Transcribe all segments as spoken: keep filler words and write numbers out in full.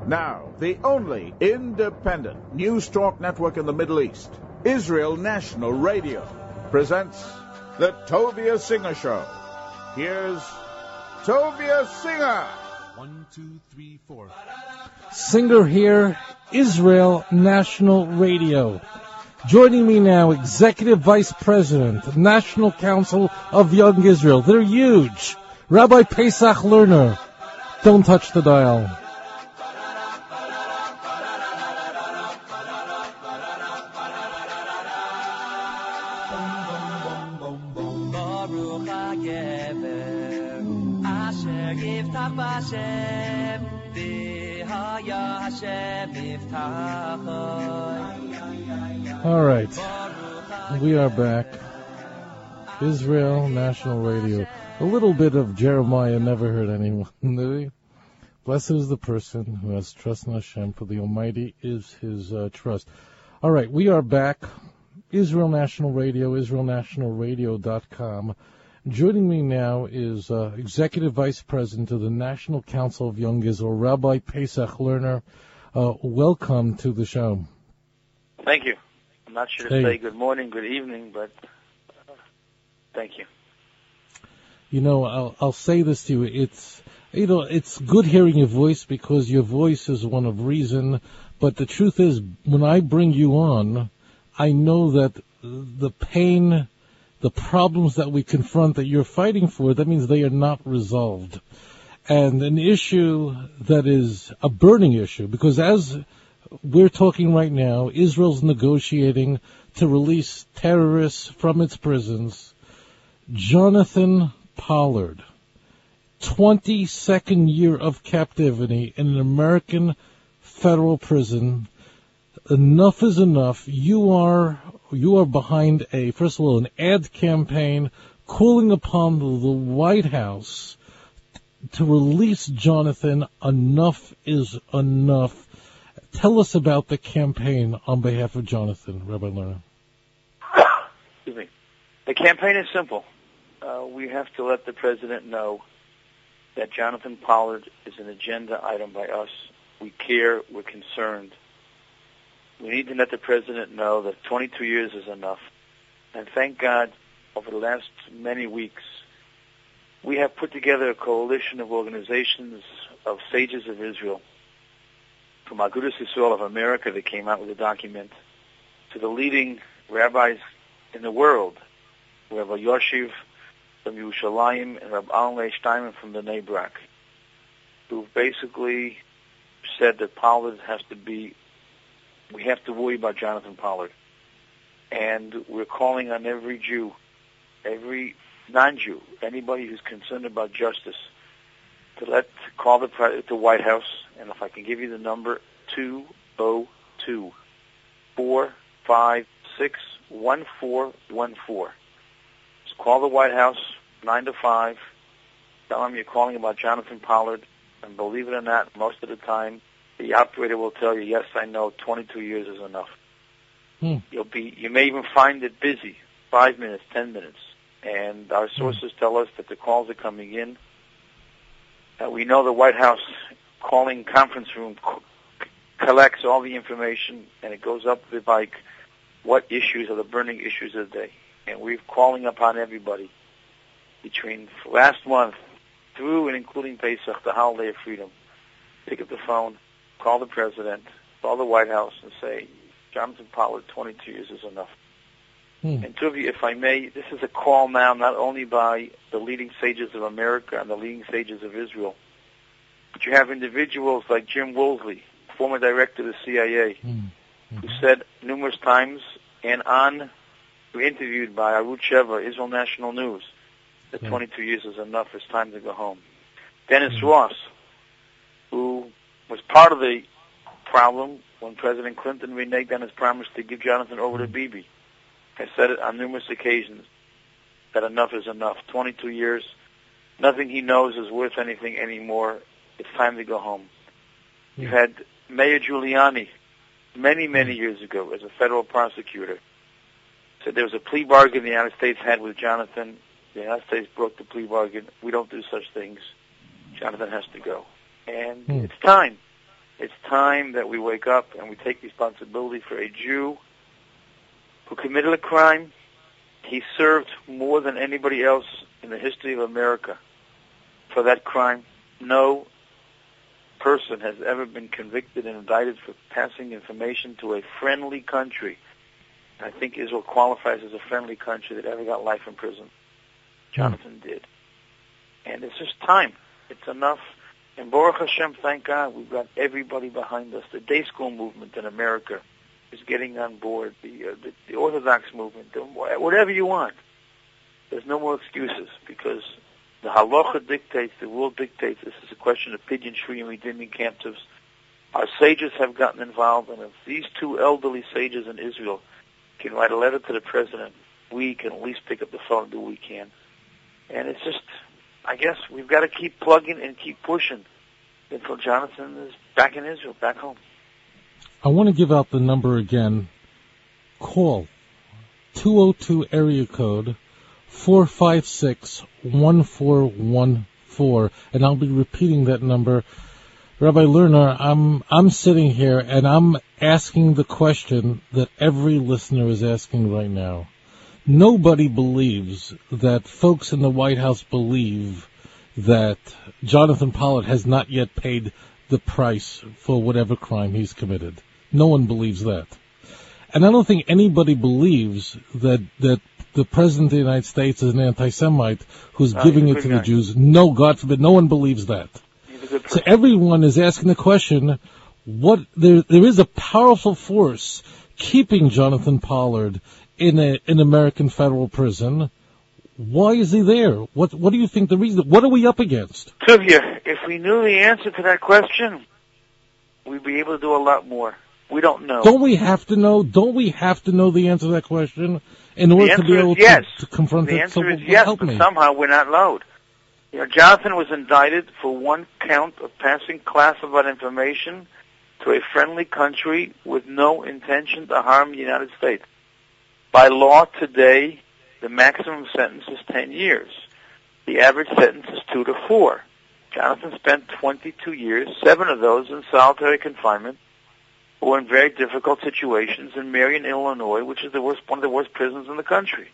Now, the only independent news talk network in the Middle East, Israel National Radio, presents the Tovia Singer Show. Here's Tovia Singer. One, two, three, four. Singer here, Israel National Radio. Joining me now, Executive Vice President, National Council of Young Israel. They're huge. Rabbi Pesach Lerner. Don't touch the dial. All right, we are back. Israel National Radio. A little bit of Jeremiah never hurt anyone, did he? Blessed is the person who has trust in Hashem, for the Almighty is his uh, trust. All right, we are back. Israel National Radio, israel national radio dot com. Joining me now is uh, Executive Vice President of the National Council of Young Israel, Rabbi Pesach Lerner. Uh, welcome to the show. Thank you. I'm not sure to hey. say good morning, good evening, but uh, thank you. You know, I'll, I'll say this to you. It's, you know, it's good hearing your voice because your voice is one of reason. But the truth is, when I bring you on, I know that the pain, the problems that we confront that you're fighting for, that means they are not resolved. And an issue that is a burning issue, because as we're talking right now, Israel's negotiating to release terrorists from its prisons. Jonathan Pollard, twenty-second year of captivity in an American federal prison. Enough is enough. You are you are behind a, first of all, an ad campaign calling upon the, the White House to release Jonathan. Enough is enough. Tell us about the campaign on behalf of Jonathan, Rabbi Lerner. Excuse me. The campaign is simple. Uh, we have to let the president know that Jonathan Pollard is an agenda item by us. We care. We're concerned. We need to let the president know that twenty-two years is enough. And thank God, over the last many weeks, we have put together a coalition of organizations of sages of Israel, from Agudas Yisrael of America that came out with a document, to the leading rabbis in the world, Rabbi Yoshiv from Yerushalayim and Rabbi Alan Steinman from the Bnei Brak, who basically said that Pollard has to be, we have to worry about Jonathan Pollard. And we're calling on every Jew, every non-Jew, anybody who's concerned about justice, to let call the the White House, and if I can give you the number, two oh two, four five six, one four one four. Just call the White House, nine to five. Tell them you're calling about Jonathan Pollard, and believe it or not, most of the time, the operator will tell you, yes, I know, twenty-two years is enough. Hmm. You'll be, you may even find it busy, five minutes, ten minutes. And our sources hmm. tell us that the calls are coming in. Uh, we know the White House calling conference room co- collects all the information, and it goes up with, like, what issues are the burning issues of the day. And we're calling upon everybody between last month through and including Pesach, the holiday of freedom. Pick up the phone, call the president, call the White House, and say, Jonathan Pollard, twenty-two years is enough. Hmm. And Tuvi, if I may, this is a call now not only by the leading sages of America and the leading sages of Israel, but you have individuals like Jim Woolsey, former director of the C I A, Hmm. Mm-hmm. who said numerous times and on, who interviewed by Arutz Sheva, Israel National News, that Yeah. twenty-two years is enough, it's time to go home. Dennis Mm-hmm. Ross, who was part of the problem when President Clinton reneged on his promise to give Jonathan over to Bibi, has said it on numerous occasions that enough is enough. twenty-two years, nothing he knows is worth anything anymore. It's time to go home. Yeah. You had Mayor Giuliani, many, many years ago, as a federal prosecutor, said there was a plea bargain the United States had with Jonathan. The United States broke the plea bargain. We don't do such things. Jonathan has to go. And Hmm. it's time. It's time that we wake up and we take responsibility for a Jew who committed a crime. He served more than anybody else in the history of America for that crime. No person has ever been convicted and indicted for passing information to a friendly country. I think Israel qualifies as a friendly country that ever got life in prison. Jonathan did. And it's just time. It's enough. And Baruch Hashem, thank God, we've got everybody behind us. The day school movement in America is getting on board. The, uh, the, the Orthodox movement, the, whatever you want. There's no more excuses because the halacha dictates, the rule dictates. This is a question of pidyon shvuyim redeeming captives. Our sages have gotten involved, and if these two elderly sages in Israel can write a letter to the president, we can at least pick up the phone and do what we can. And it's just, I guess we've got to keep plugging and keep pushing until Jonathan is back in Israel, back home. I want to give out the number again. Call two oh two area code four five six, one four one four, and I'll be repeating that number. Rabbi Lerner, I'm I'm sitting here and I'm asking the question that every listener is asking right now. Nobody believes that folks in the White House believe that Jonathan Pollard has not yet paid the price for whatever crime he's committed. No one believes that. And I don't think anybody believes that that the President of the United States is an anti-Semite who's no, giving it to guy. the Jews. No, God forbid, no one believes that. So everyone is asking the question, what there there is a powerful force keeping Jonathan Pollard in a in American federal prison. Why is he there? What what do you think the reason? What are we up against? Tuvia, if we knew the answer to that question, we'd be able to do a lot more. We don't know. Don't we have to know? Don't we have to know the answer to that question in order to be able to, yes. to confront the it? The answer so is yes, help but me. somehow we're not allowed. You know, Jonathan was indicted for one count of passing classified information to a friendly country with no intention to harm the United States. By law today, the maximum sentence is ten years. The average sentence is two to four. Jonathan spent twenty-two years, seven of those in solitary confinement, or in very difficult situations in Marion, Illinois, which is the worst, one of the worst prisons in the country.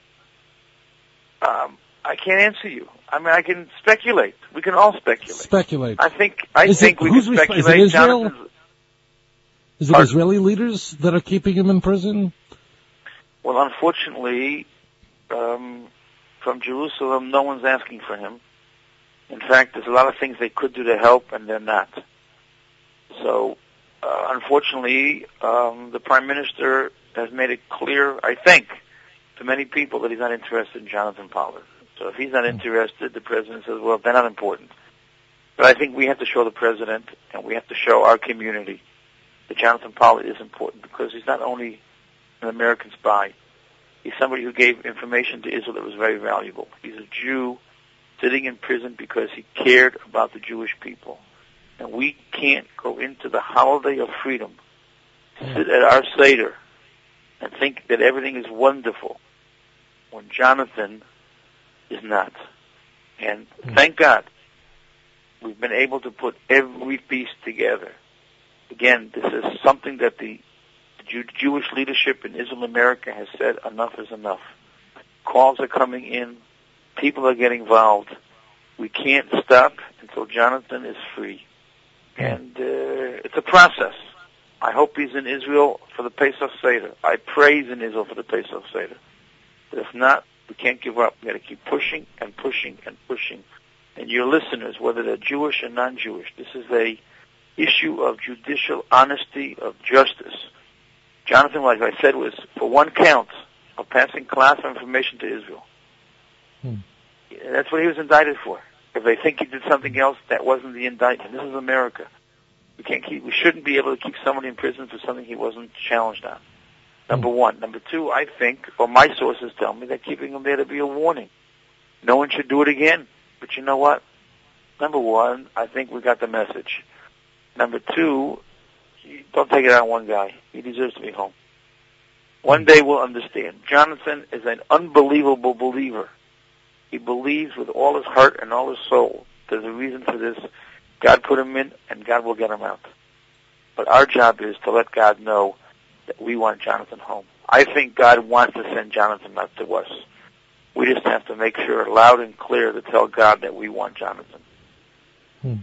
Um, I can't answer you. I mean, I can speculate. We can all speculate. Speculate. I think. I is think it, we who's can resp- speculate. Is it Israel? Jonathan's, is it Pardon? Israeli leaders that are keeping him in prison? Well, unfortunately, um, from Jerusalem, no one's asking for him. In fact, there's a lot of things they could do to help, and they're not. So, uh, unfortunately, um, the Prime Minister has made it clear, I think, to many people that he's not interested in Jonathan Pollard. So if he's not interested, the President says, well, they're not important. But I think we have to show the President, and we have to show our community that Jonathan Pollard is important, because he's not only an American spy. He's somebody who gave information to Israel that was very valuable. He's a Jew sitting in prison because he cared about the Jewish people. And we can't go into the holiday of freedom, sit at our Seder, and think that everything is wonderful when Jonathan is not. And thank God we've been able to put every piece together. Again, this is something that the Jew- Jewish leadership in Israel America has said, enough is enough. Calls are coming in. People are getting involved. We can't stop until Jonathan is free. And uh, it's a process. I hope he's in Israel for the Pesach Seder. I pray he's in Israel for the Pesach Seder. But if not, we can't give up. We've got to keep pushing and pushing and pushing. And your listeners, whether they're Jewish or non-Jewish, this is a issue of judicial honesty, of justice. Jonathan, like I said, was for one count of passing classified information to Israel. Hmm. That's what he was indicted for. If they think he did something else, that wasn't the indictment. This is America. We can't keep. We shouldn't be able to keep somebody in prison for something he wasn't challenged on. Number hmm. one. Number two, I think, or my sources tell me, that keeping him there to be a warning. No one should do it again. But you know what? Number one, I think we got the message. Number two, don't take it out on one guy. He deserves to be home. One day we'll understand. Jonathan is an unbelievable believer. He believes with all his heart and all his soul. There's a reason for this. God put him in, and God will get him out. But our job is to let God know that we want Jonathan home. I think God wants to send Jonathan up to us. We just have to make sure loud and clear to tell God that we want Jonathan. Hmm.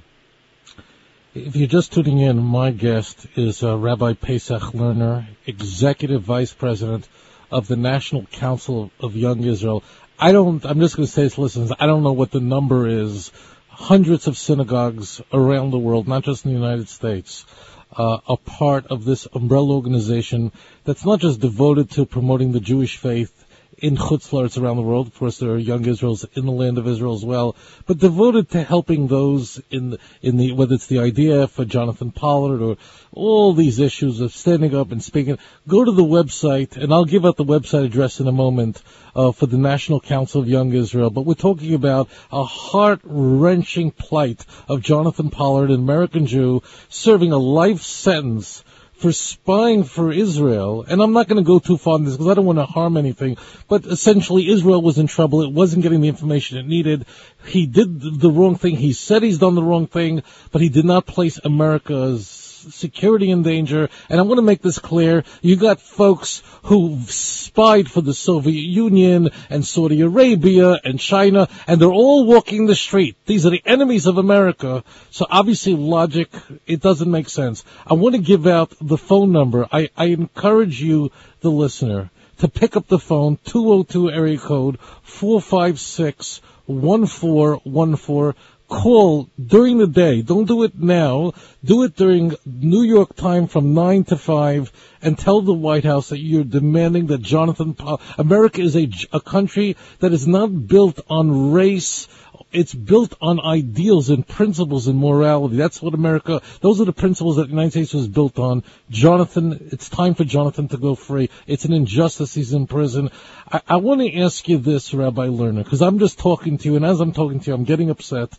If you're just tuning in, my guest is uh, Rabbi Pesach Lerner, Executive Vice President of the National Council of Young Israel. I don't, I'm just going to say this, listeners, I don't know what the number is. Hundreds of synagogues around the world, not just in the United States, uh, are part of this umbrella organization that's not just devoted to promoting the Jewish faith in Chutz La'aretz around the world. Of course, there are young Israels in the land of Israel as well, but devoted to helping those in the, in the, whether it's the I D F or Jonathan Pollard or all these issues of standing up and speaking. Go to the website, and I'll give out the website address in a moment, uh, for the National Council of Young Israel. But we're talking about a heart-wrenching plight of Jonathan Pollard, an American Jew, serving a life sentence for spying for Israel. And I'm not going to go too far in this because I don't want to harm anything, but essentially Israel was in trouble. It wasn't getting the information it needed. He did the wrong thing. He said he's done the wrong thing, but he did not place America's security in danger. And I want to make this clear. You got folks who spied for the Soviet Union and Saudi Arabia and China, and they're all walking the street. These are the enemies of America. So obviously logic, it doesn't make sense. I want to give out the phone number. I, I encourage you, the listener, to pick up the phone, two oh two area code four five six, one four one four. Call during the day. Don't do it now. Do it during New York time from nine to five and tell the White House that you're demanding that Jonathan Pollard. America is a, a country that is not built on race. It's built on ideals and principles and morality. That's what America, those are the principles that the United States was built on. Jonathan, it's time for Jonathan to go free. It's an injustice he's in prison. I, I want to ask you this, Rabbi Lerner, because I'm just talking to you, and as I'm talking to you, I'm getting upset.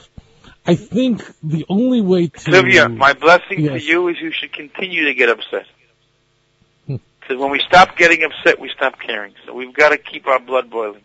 I think the only way to... Sylvia, my blessing yes. to you is you should continue to get upset. Because when we stop getting upset, we stop caring. So we've got to keep our blood boiling.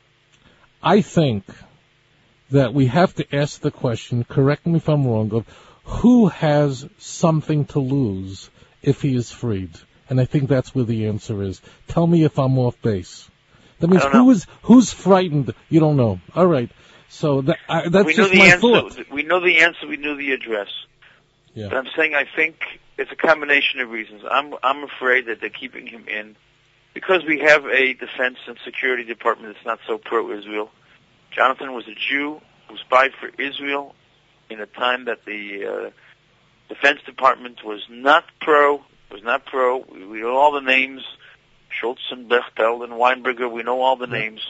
I think that we have to ask the question, correct me if I'm wrong, of who has something to lose if he is freed? And I think that's where the answer is. Tell me if I'm off base. That means who is, who's frightened? You don't know. All right. So that, I, that's we just know the my answer. thought. We know the answer. We knew the address. Yeah. But I'm saying I think it's a combination of reasons. I'm I'm afraid that they're keeping him in because we have a defense and security department that's not so pro-Israel. Jonathan was a Jew who spied for Israel in a time that the uh, Defense Department was not pro. Was not pro. We, we know all the names: Schultz and Bechtel and Weinberger. We know all the yeah. names.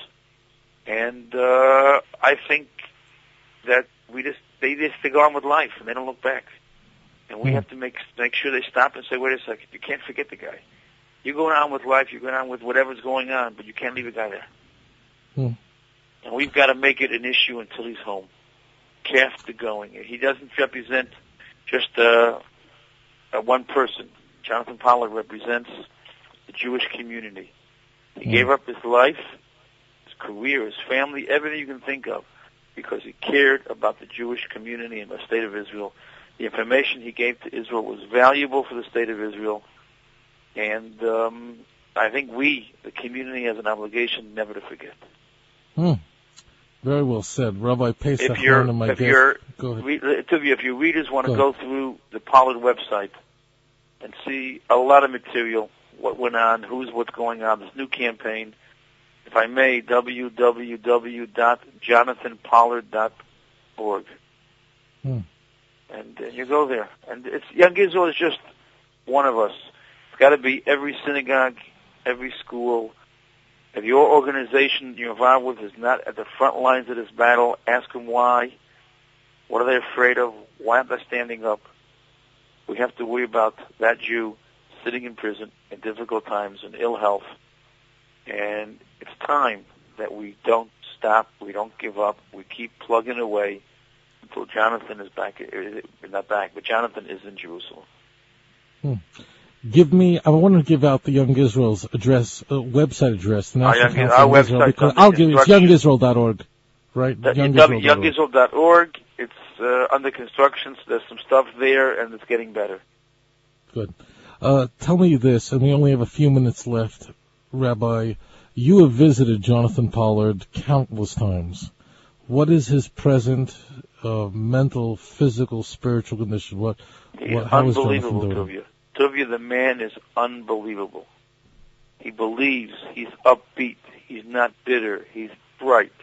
And uh, I think that we just they just they go on with life and they don't look back. And we mm. have to make make sure they stop and say, wait a second, you can't forget the guy. You're going on with life, you're going on with whatever's going on, but you can't leave a guy there. Mm. And we've got to make it an issue until he's home. Kept going. He doesn't represent just uh, uh, one person. Jonathan Pollard represents the Jewish community. He mm. gave up his life, career, his family, everything you can think of, because he cared about the Jewish community in the state of Israel. The information he gave to Israel was valuable for the state of Israel, and um, I think we, the community, has an obligation never to forget. Hmm. Very well said. Rabbi Pesach, if your my if guest. your Go ahead. Re- if your readers want to go, go through the Pollard website and see a lot of material, what went on, who's what's going on, this new campaign, if I may, w w w dot jonathan pollard dot org. Hmm. And uh, you go there. And it's Young Israel is just one of us. It's got to be every synagogue, every school. If your organization you're involved with is not at the front lines of this battle, ask them why. What are they afraid of? Why aren't they standing up? We have to worry about that Jew sitting in prison in difficult times and ill health. And it's time that we don't stop, we don't give up, we keep plugging away until Jonathan is back, not back, but Jonathan is in Jerusalem. Hmm. Give me, I want to give out the Young Israel's address, uh, website address, the National Our, young, our website, because I'll give you, it's young israel dot org, right? young israel dot org. It's uh, under construction, so there's some stuff there, and it's getting better. Good. Uh, tell me this, and we only have a few minutes left, Rabbi. You have visited Jonathan Pollard countless times. What is his present uh, mental, physical, spiritual condition? What? He's what how is unbelievable, Jonathan doing? Tuvia. Tuvia, the man is unbelievable. He believes. He's upbeat. He's not bitter. He's bright.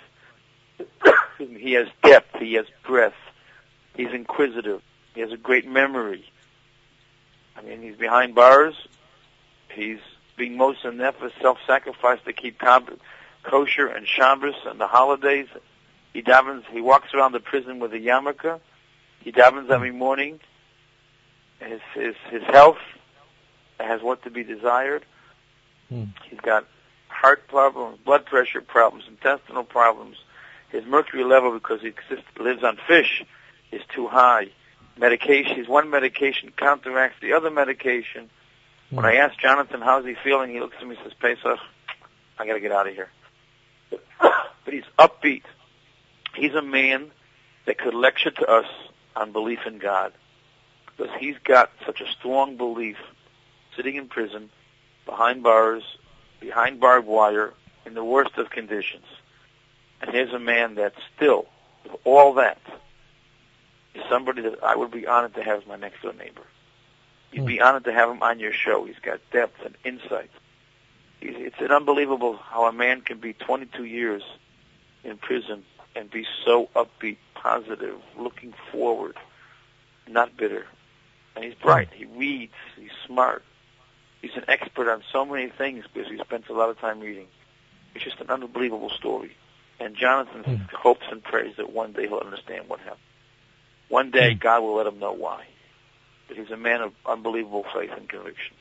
He has depth. He has breadth. He's inquisitive. He has a great memory. I mean, he's behind bars. He's being most inept for self-sacrifice to keep kosher and Shabbos and the holidays. He davens. He walks around the prison with a yarmulke. He davens every morning. His his his health has what to be desired. Hmm. He's got heart problems, blood pressure problems, intestinal problems. His mercury level, because he exists, lives on fish, is too high. Medication, his one medication counteracts the other medication. Hmm. When I ask Jonathan how's he feeling, he looks at me and says, Pesach, I got to get out of here. But he's upbeat. He's a man that could lecture to us on belief in God, because he's got such a strong belief, sitting in prison, behind bars, behind barbed wire, in the worst of conditions. And here's a man that still, with all that, is somebody that I would be honored to have as my next door neighbor. You'd be honored to have him on your show. He's got depth and insight. He's, it's an unbelievable how a man can be twenty-two years in prison and be so upbeat, positive, looking forward, not bitter. And he's bright. He reads. He's smart. He's an expert on so many things because he spends a lot of time reading. It's just an unbelievable story. And Jonathan mm. hopes and prays that one day he'll understand what happened. One day mm. God will let him know why. But he's a man of unbelievable faith and conviction.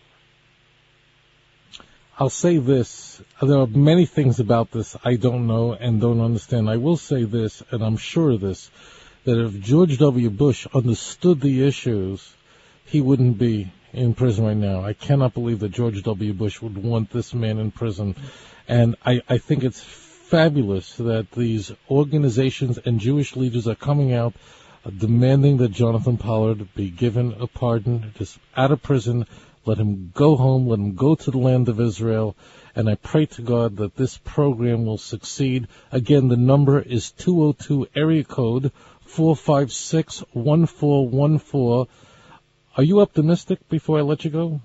I'll say this. There are many things about this I don't know and don't understand. I will say this, and I'm sure of this, that if George W. Bush understood the issues, he wouldn't be in prison right now. I cannot believe that George W. Bush would want this man in prison. And I, I think it's fabulous that these organizations and Jewish leaders are coming out uh, demanding that Jonathan Pollard be given a pardon, just out of prison, let him go home, let him go to the land of Israel. And I pray to God that this program will succeed. Again, the number is two oh two, area code four five six, one four one four. Are you optimistic before I let you go?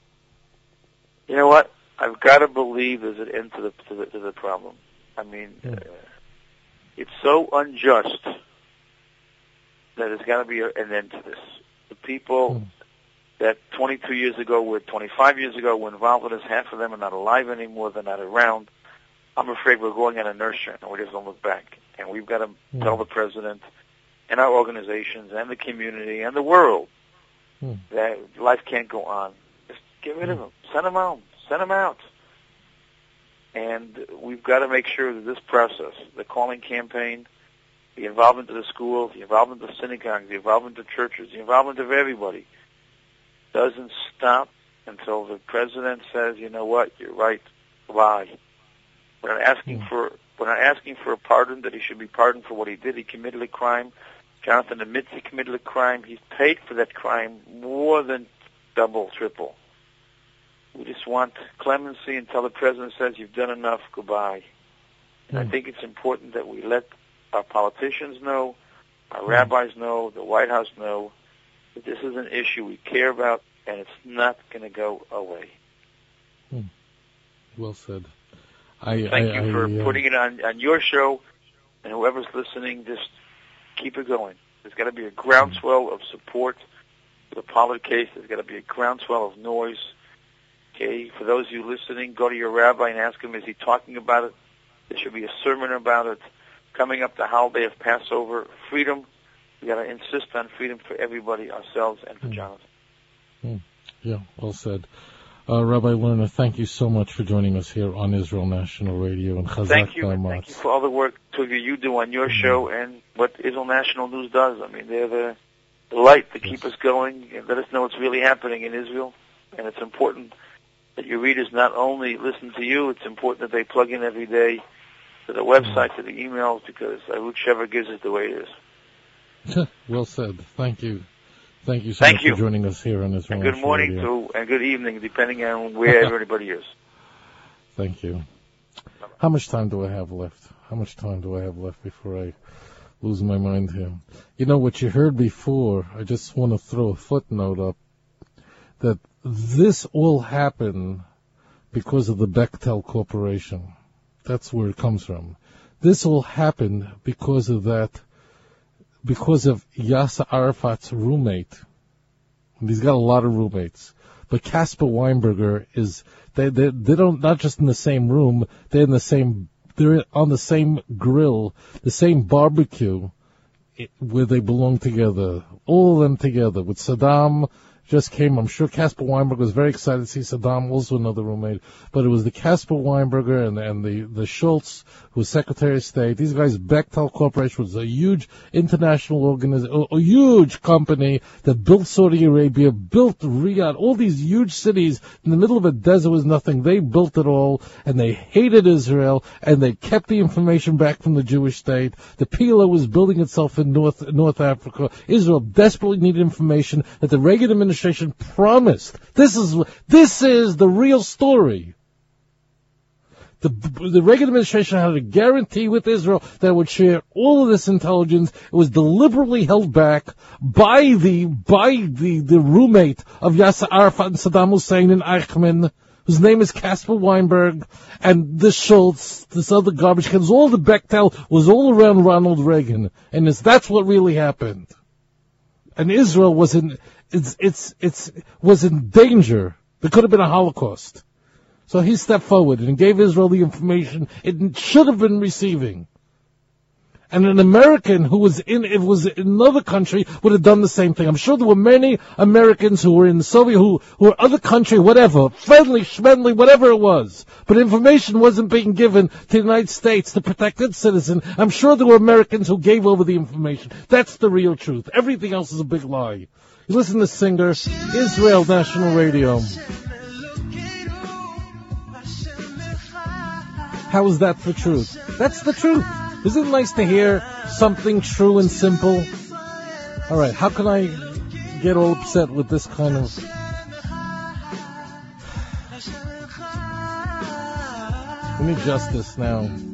You know what? I've got to believe there's an end to the to the, to the problem. I mean, mm. uh, it's so unjust that there's got to be a, an end to this. The people mm. that twenty-two years ago were, twenty-five years ago were involved in this, half of them are not alive anymore, they're not around. I'm afraid we're going on inertia and we're just going to look back. And we've got to mm. tell the president and our organizations and the community and the world mm. that life can't go on. Just get rid of them. Send them out. Send them out. And we've got to make sure that this process, the calling campaign, the involvement of the schools, the involvement of the synagogues, the involvement of churches, the involvement of everybody, doesn't stop until the president says, you know what, you're right, lie. We're not asking for we're not asking for a pardon, that he should be pardoned for what he did. He committed a crime. Jonathan admits he committed a crime. He's paid for that crime more than double, triple. We just want clemency until the president says, you've done enough, goodbye. And mm. I think it's important that we let our politicians know, our mm. rabbis know, the White House know, that this is an issue we care about, and it's not going to go away. Mm. Well said. I, Thank I, you for I, uh... putting it on, on your show, and whoever's listening, just keep it going. There's got to be a groundswell of support for the Pollard case. There's got to be a groundswell of noise. Okay, for those of you listening, go to your rabbi and ask him, is he talking about it? There should be a sermon about it. Coming up the holiday of Passover, freedom. We got to insist on freedom for everybody, ourselves, and for mm. Jonathan. Mm. Yeah, well said. Uh, Rabbi Lerner, thank you so much for joining us here on Israel National Radio. And Chazak thank you, and thank you for all the work, Tuvia, you do on your mm. show and what Israel National News does. I mean, they're the, the light to yes. keep us going and let us know what's really happening in Israel. And it's important that your readers not only listen to you, it's important that they plug in every day to the website, to the emails, because Arutz Sheva gives it the way it is. Well said. Thank you. Thank you so Thank much you. for joining us here on Israel And good National morning Radio. to, and good evening, depending on where everybody is. Thank you. where everybody is. Thank you. How much time do I have left? How much time do I have left before I lose my mind here? You know what you heard before, I just want to throw a footnote up, that this all happened because of the Bechtel Corporation. That's where it comes from. This all happened because of that, because of Yasser Arafat's roommate. And he's got a lot of roommates. But Caspar Weinberger is, they, they, they don't, not just in the same room, they're in the same, they're on the same grill, the same barbecue, where they belong together. All of them together. With Saddam, just came, I'm sure Caspar Weinberger was very excited to see Saddam, also another roommate, but it was the Caspar Weinberger and, and the, the Schultz, who was Secretary of State. These guys, Bechtel Corporation was a huge international organization, a, a huge company that built Saudi Arabia, built Riyadh, all these huge cities in the middle of a desert was nothing. They built it all, and they hated Israel, and they kept the information back from the Jewish state. The P L O was building itself in North, North Africa. Israel desperately needed information that the Reagan administration promised. This is this is the real story. The, the Reagan administration had a guarantee with Israel that it would share all of this intelligence. It was deliberately held back by the by the, the roommate of Yasser Arafat and Saddam Hussein and Eichmann, whose name is Caspar Weinberg, and this Schultz, this other garbage cans. All the Bechtel was all around Ronald Reagan, and it's, that's what really happened. And Israel was in it's it's it's was in danger. There could have been a Holocaust. So he stepped forward and gave Israel the information it should have been receiving. And an American who was in, it was in another country would have done the same thing. I'm sure there were many Americans who were in the Soviet, who, who were other country, whatever, friendly, schmendly, whatever it was. But information wasn't being given to the United States to protect its citizen. I'm sure there were Americans who gave over the information. That's the real truth. Everything else is a big lie. You listen to Singer, Israel National Radio. How is that for truth? That's the truth. Isn't it nice to hear something true and simple? All right, how can I get all upset with this kind of... We need justice now.